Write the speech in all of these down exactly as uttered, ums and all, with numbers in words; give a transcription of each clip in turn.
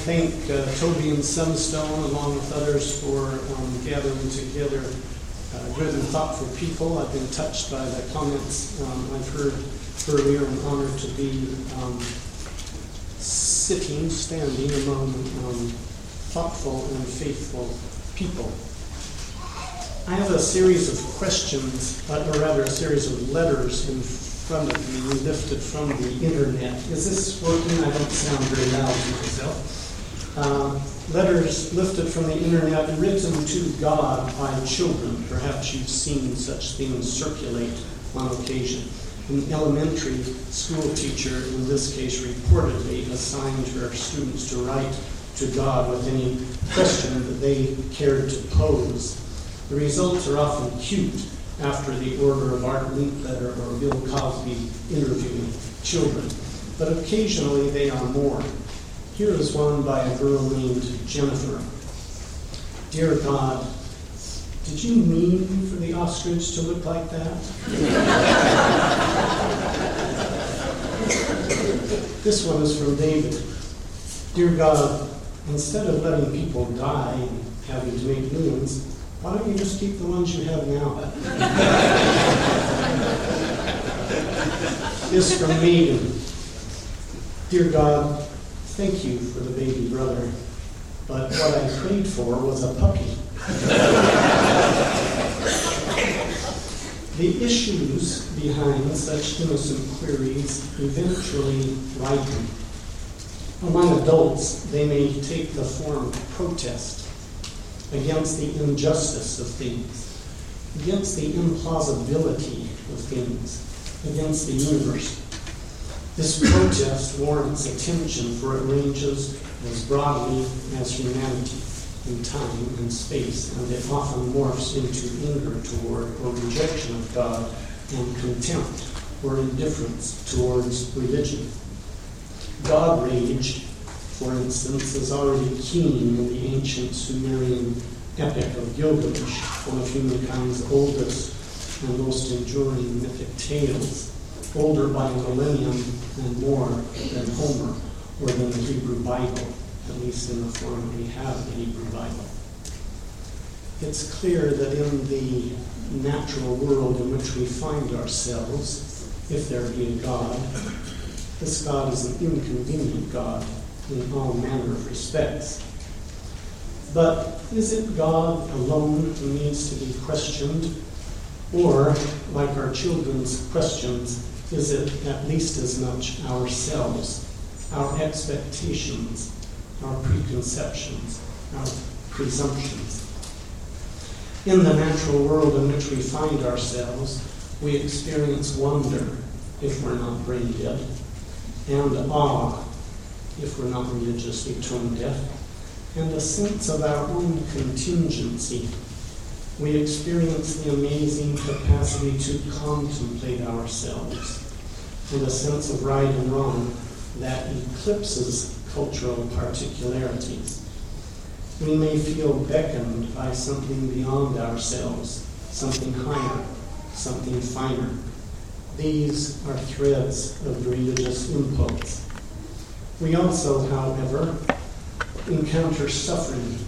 thank uh, Toby and Sunstone, along with others, for um, gathering together uh, good and thoughtful people. I've been touched by the comments um, I've heard earlier, and honored to be um, sitting, standing among um, thoughtful and faithful people. I have a series of questions, uh, or rather a series of letters in front of me lifted from the internet. Is this working? I don't sound very loud to myself. Uh, letters lifted from the internet written to God by children. Perhaps you've seen such things circulate on occasion. An elementary school teacher, in this case, reportedly assigned her students to write to God with any question that they cared to pose. The results are often cute, after the order of Art Linkletter or Bill Cosby interviewing children, but occasionally they are more. Here is one by a girl named Jennifer. Dear God, did you mean for the ostrich to look like that? This one is from David. Dear God, instead of letting people die and having to make new ones, why don't you just keep the ones you have now? This from Megan. Dear God, thank you for the baby brother, but what I prayed for was a puppy. The issues behind such innocent queries eventually ripen. Among adults, they may take the form of protest against the injustice of things, against the implausibility of things, against the universe. This protest warrants attention, for it ranges as broadly as humanity in time and space, and it often morphs into anger toward or rejection of God and contempt or indifference towards religion. God rage, for instance, is already keen in the ancient Sumerian epic of Gilgamesh, one of humankind's oldest and most enduring mythic tales, older by a millennium and more than Homer or than the Hebrew Bible, at least in the form we have the Hebrew Bible. It's clear that in the natural world in which we find ourselves, if there be a God, this God is an inconvenient God in all manner of respects. But is it God alone who needs to be questioned? Or, like our children's questions, is it at least as much ourselves, our expectations, our preconceptions, our presumptions? In the natural world in which we find ourselves, we experience wonder if we're not brain dead, and awe if we're not religiously tone deaf, and a sense of our own contingency. We experience the amazing capacity to contemplate ourselves, and a sense of right and wrong that eclipses cultural particularities. We may feel beckoned by something beyond ourselves, something higher, something finer. These are threads of the religious impulse. We also, however, encounter suffering.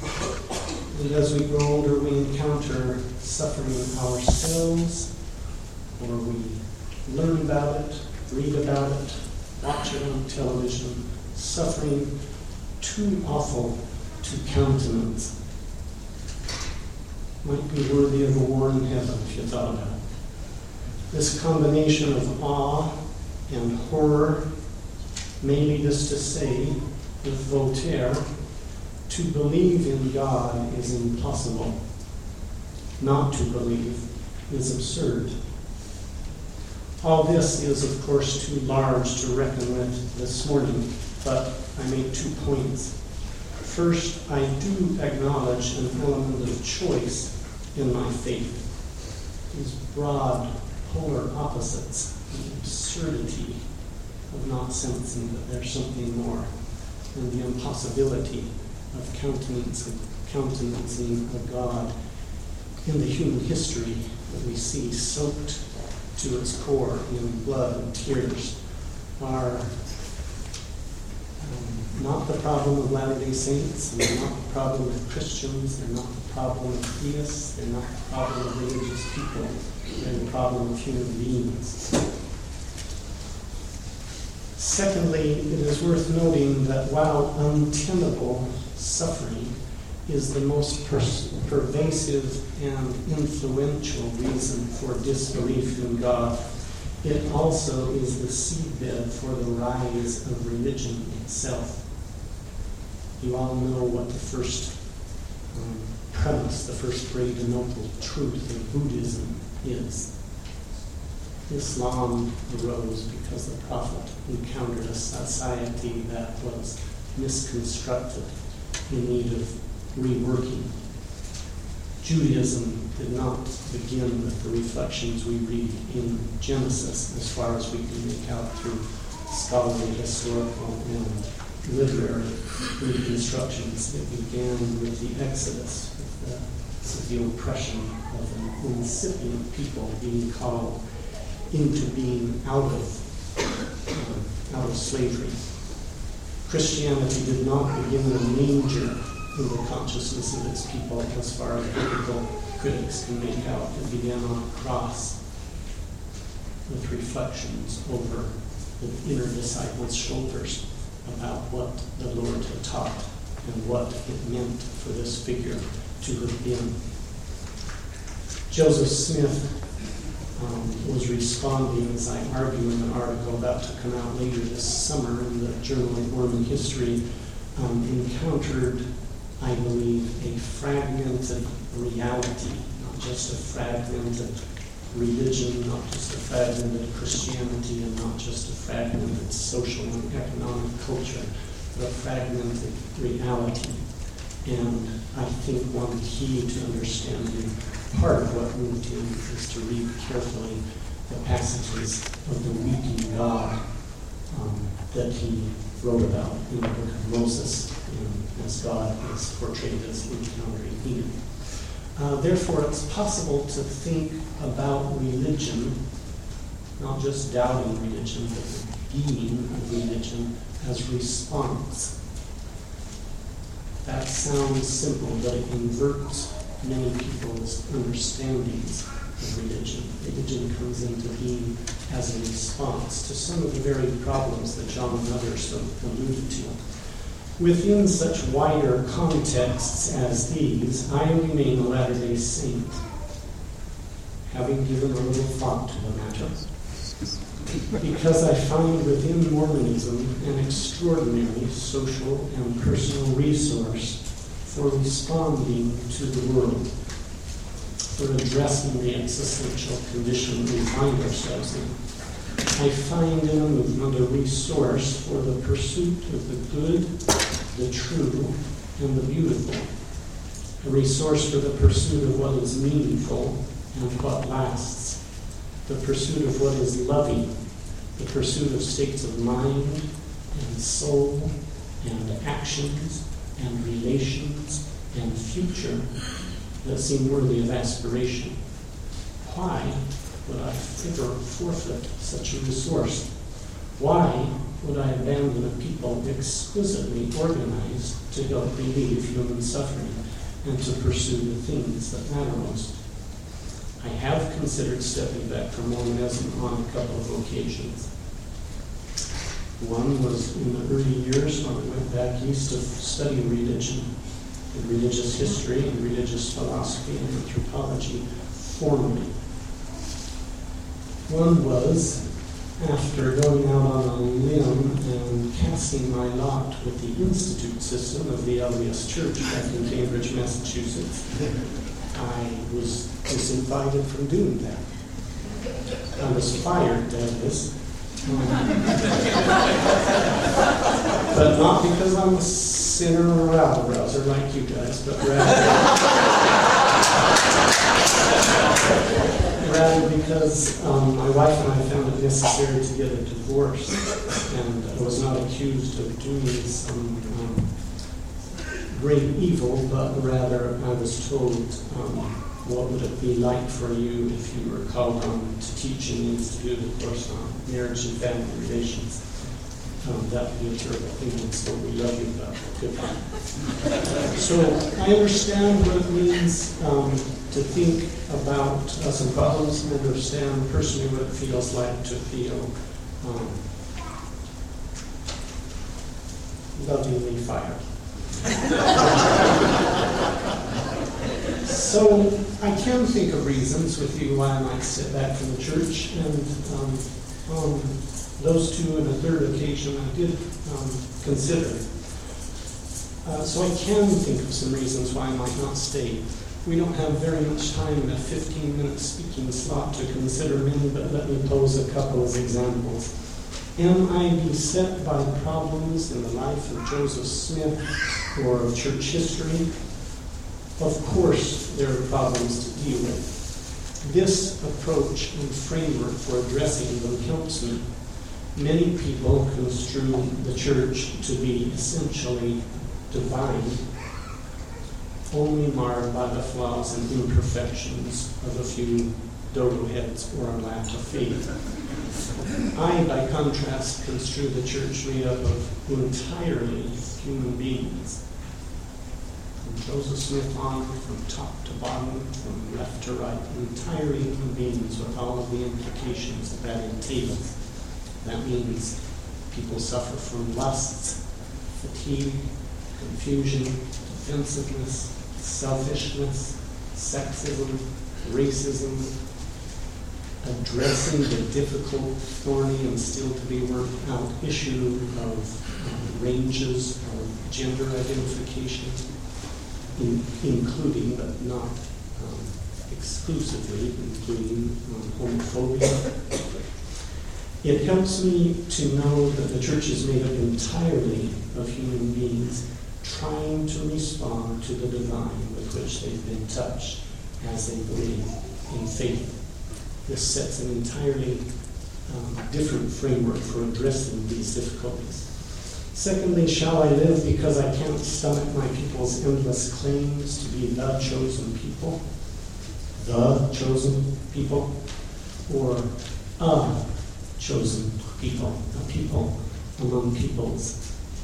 And as we grow older, we encounter suffering ourselves, or we learn about it, read about it, watch it on television. Suffering too awful to countenance. Might be worthy of a war in heaven if you thought about it. This combination of awe and horror may lead us to say, with Voltaire, to believe in God is impossible. Not to believe is absurd. All this is, of course, too large to reckon with this morning, but I make two points. First, I do acknowledge an element of choice in my faith. These broad, polar opposites, the absurdity of not sensing that there's something more, and the impossibility of countenancing, countenancing a God in the human history that we see soaked to its core in blood and tears, are Um, not the problem of Latter-day Saints, they're not the problem of Christians, they're not the problem of theists, they're not the problem of religious people, they're the problem of human beings. Secondly, it is worth noting that while untenable suffering is the most pers- pervasive and influential reason for disbelief in God, it also is the seedbed for the rise of religion itself. You all know what the first um, premise, the first great and noble truth of Buddhism is. Islam arose because the Prophet encountered a society that was misconstructed, in need of reworking. Judaism did not begin with the reflections we read in Genesis, as far as we can make out through scholarly, historical, and literary reconstructions. It began with the Exodus, with the, with the oppression of an incipient people being called into being out of, uh, out of slavery. Christianity did not begin in a manger in the consciousness of its people, as far as biblical critics can make out. It began on a cross with reflections over the inner disciples' shoulders about what the Lord had taught and what it meant for this figure to have been. Joseph Smith um, was responding, as I argue in an article about to come out later this summer in the Journal of Mormon History, um, encountered, I believe, a fragmented reality, not just a fragmented religion, not just a fragmented Christianity, and not just a fragmented social and economic culture, but a fragmented reality. And I think one key to understanding part of what moved him is to read carefully the passages of the weeping God um, that he wrote about in the book of Moses, and as God is portrayed as encountering him. Uh, therefore, it's possible to think about religion, not just doubting religion, but the being of religion as response. That sounds simple, but it inverts many people's understandings of religion. Religion comes into being as a response to some of the very problems that John and others have alluded to. Within such wider contexts as these, I remain a Latter-day Saint, having given a little thought to the matter, because I find within Mormonism an extraordinary social and personal resource for responding to the world, for addressing the existential condition we find ourselves in. I find in a movement a resource for the pursuit of the good, the true, and the beautiful. A resource for the pursuit of what is meaningful and what lasts. The pursuit of what is loving. The pursuit of states of mind and soul and actions and relations and future that seem worthy of aspiration. Why would I ever forfeit such a resource? Why would I abandon a people exquisitely organized to help relieve human suffering and to pursue the things that matter most? I have considered stepping back from Mormonism on a couple of occasions. One was in the early years when I went back east to study religion, and religious history and religious philosophy and anthropology formally. One was after going out on a limb and casting my lot with the institute system of the L D S Church back in Cambridge, Massachusetts. I was disinvited from doing that. I was fired, that is. Um, but not because I'm a sinner or a rabble-rouser like you guys, but rather, rather because um, my wife and I found it necessary to get a divorce, and I was not accused of doing some um, great evil, but rather I was told, um, what would it be like for you if you were called on to teach in the Institute, of course, on marriage and family relations. Um, that would be a terrible thing, so we love you, but goodbye. So I understand what it means um, to think about uh, some problems, and understand personally what it feels like to feel um, lovingly fired. So I can think of reasons with you why I might sit back from the church, and um, on those two and a third occasion I did um, consider. Uh, so I can think of some reasons why I might not stay. We don't have very much time in a fifteen minute speaking slot to consider many, but let me pose a couple of examples. Am I beset by problems in the life of Joseph Smith or of church history? Of course, there are problems to deal with. This approach and framework for addressing them helps me. Many people construe the church to be essentially divine, only marred by the flaws and imperfections of a few dodo heads or a lack of faith. I, by contrast, construe the church made up of entirely human beings. From Joseph Smith on, from top to bottom, from left to right, entirely human beings with all of the implications that that entails. That means people suffer from lusts, fatigue, confusion, defensiveness, selfishness, sexism, racism, addressing the difficult, thorny, and still to be worked out issue of um, ranges of gender identification, in, including but not um, exclusively, including um, homophobia. It helps me to know that the church is made up entirely of human beings trying to respond to the divine with which they've been touched as they believe in faith. This sets an entirely um, different framework for addressing these difficulties. Secondly, shall I live because I can't stomach my people's endless claims to be the chosen people? The chosen people? Or a chosen people, a people among peoples.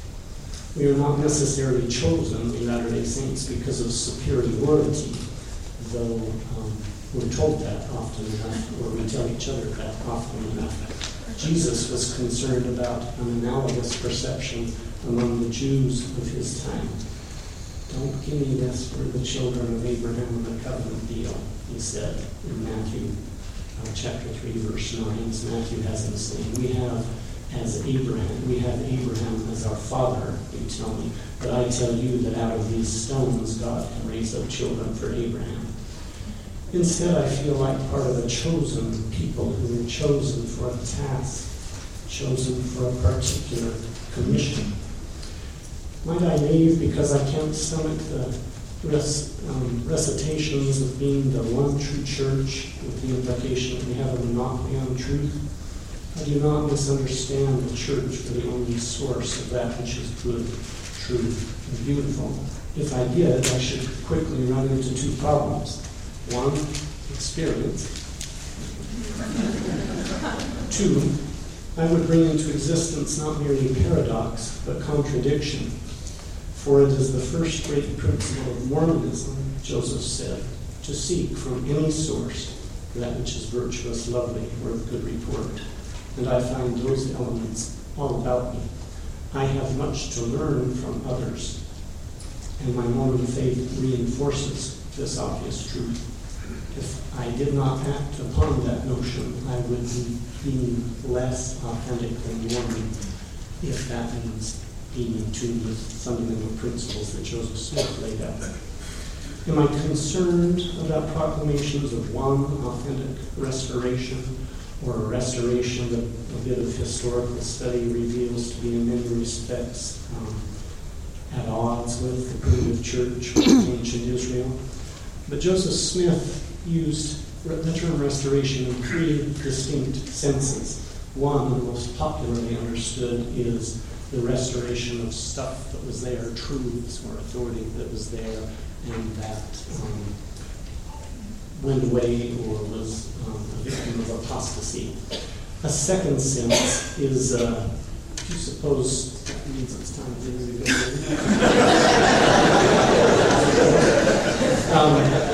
We are not necessarily chosen, we Latter-day Saints, because of superiority, though um, we're told that often enough, or we tell each other that often enough. Jesus was concerned about an analogous perception among the Jews of his time. Don't give me this for the children of Abraham and the covenant deal, he said in Matthew uh, chapter three, verse nine. So Matthew has him saying, we have as Abraham, we have Abraham as our father, you tell me, but I tell you that out of these stones God can raise up children for Abraham. Instead, I feel like part of a chosen people who were chosen for a task, chosen for a particular commission. Might I leave because I can't stomach the res, um, recitations of being the one true church with the implication that we have a monopoly on truth? I do not misunderstand the church for the only source of that which is good, true, and beautiful. If I did, I should quickly run into two problems. One, experience. Two, I would bring into existence not merely paradox, but contradiction. For it is the first great principle of Mormonism, Joseph said, to seek from any source that which is virtuous, lovely, or of good report. And I find those elements all about me. I have much to learn from others, and my Mormon faith reinforces this obvious truth. If I did not act upon that notion, I would be being less authentic than Mormon, if that means being in tune with fundamental principles that Joseph Smith laid out. Am I concerned about proclamations of one authentic restoration, or a restoration that a bit of historical study reveals to be in many respects um, at odds with the primitive church of ancient Israel? But Joseph Smith used the term restoration in three distinct senses. One, the most popularly understood, is the restoration of stuff that was there, truths or authority that was there, and that um, went away or was um, a victim of apostasy. A second sense is uh, if you suppose that means it's time for you to go. um,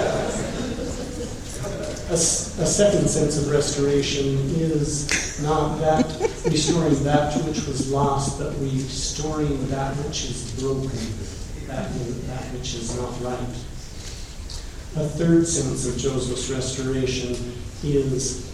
A, a second sense of restoration is not that restoring that which was lost, but restoring that which is broken, that, that which is not right. A third sense of Joseph's restoration is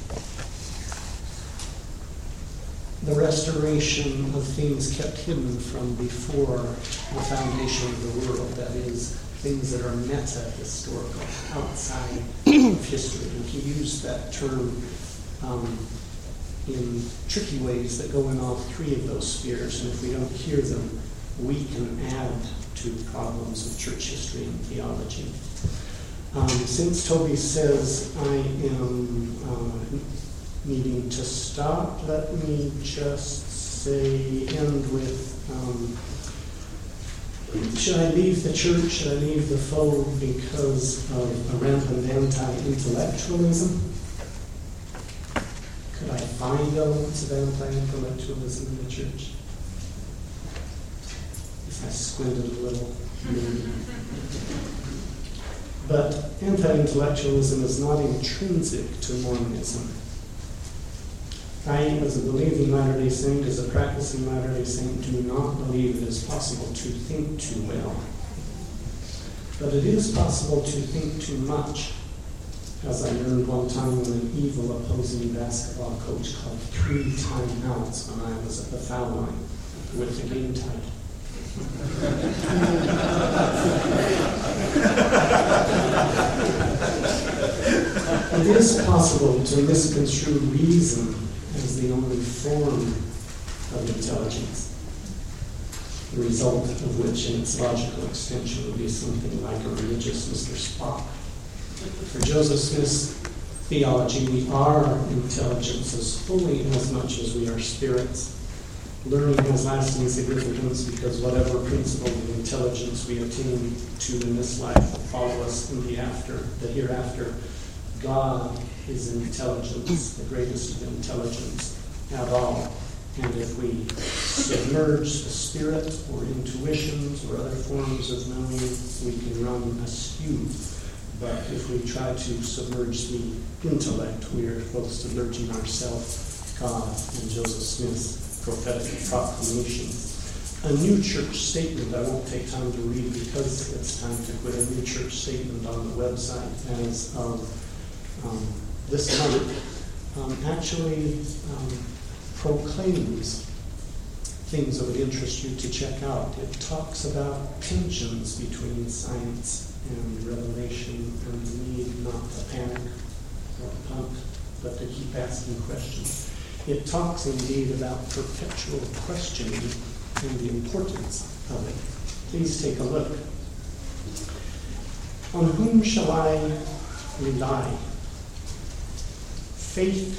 the restoration of things kept hidden from before the foundation of the world, that is, things that are meta-historical, outside of history. And he used that term um, in tricky ways that go in all three of those spheres, and if we don't hear them, we can add to problems of church history and theology. Um, since Toby says I am uh, needing to stop, let me just say, end with um, should I leave the church? Should I leave the fold because of a rampant anti-intellectualism? Could I find elements of anti-intellectualism in the church? If I squinted a little, maybe. But anti-intellectualism is not intrinsic to Mormonism. I, as a believing Latter-day Saint, as a practicing Latter-day Saint, do not believe it is possible to think too well. But it is possible to think too much, as I learned one time when an evil opposing basketball coach called three timeouts when I was at the foul line with the game tied. It is possible to misconstrue reason as the only form of intelligence, the result of which in its logical extension would be something like a religious Mister Spock. For Joseph Smith's theology, we are intelligences fully as much as we are spirits. Learning has lasting significance because whatever principle of intelligence we attain to in this life will follow us in the after, the hereafter. God is intelligence, the greatest of intelligence at all. And if we submerge the spirit or intuitions or other forms of knowing, we can run askew. But if we try to submerge the intellect, we are both submerging ourselves, God, and Joseph Smith's prophetic proclamations. A new church statement, I won't take time to read because it's time to put a new church statement on the website as of um, this month, um, actually um, proclaims things that would interest you to check out. It talks about tensions between science and revelation and the need not to panic or punt, but to keep asking questions. It talks indeed about perpetual questioning and the importance of it. Please take a look. On whom shall I rely? Faith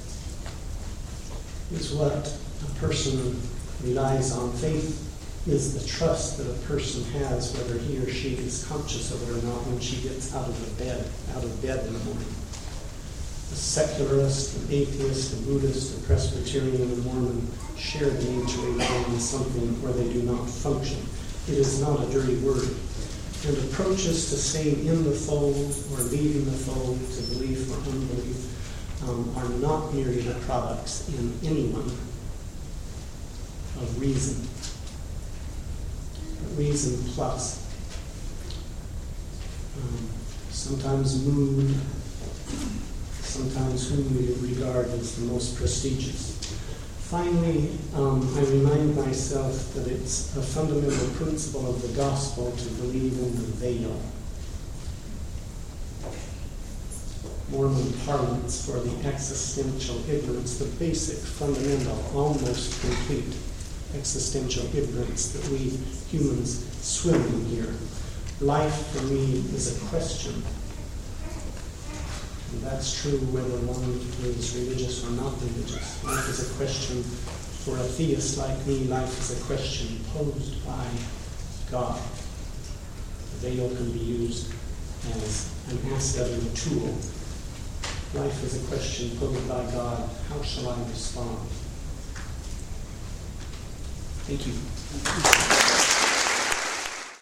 is what a person relies on. Faith is the trust that a person has, whether he or she is conscious of it or not, when she gets out of the bed, out of bed in the morning. A secularist, an atheist, a Buddhist, a Presbyterian, and a Mormon share the mutual in something where they do not function. It is not a dirty word. And approaches to staying in the fold or leaving the fold, to belief or unbelief, um, are not merely the products in anyone of reason, but reason plus um, sometimes mood, sometimes whom we regard as the most prestigious. Finally, um, I remind myself that it's a fundamental principle of the gospel to believe in the veil. Mormon parlance for the existential ignorance, the basic, fundamental, almost complete existential ignorance that we humans swim in here. Life for me is a question. And that's true whether one is religious or not religious. Life is a question for a theist like me. Life is a question posed by God. The veil can be used as an asset and a tool. Life is a question posed by God. How shall I respond? Thank you.